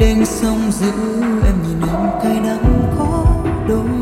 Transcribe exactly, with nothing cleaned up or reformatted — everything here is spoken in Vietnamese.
đênh sông giữ em nhìn anh cay đắng khó đôi.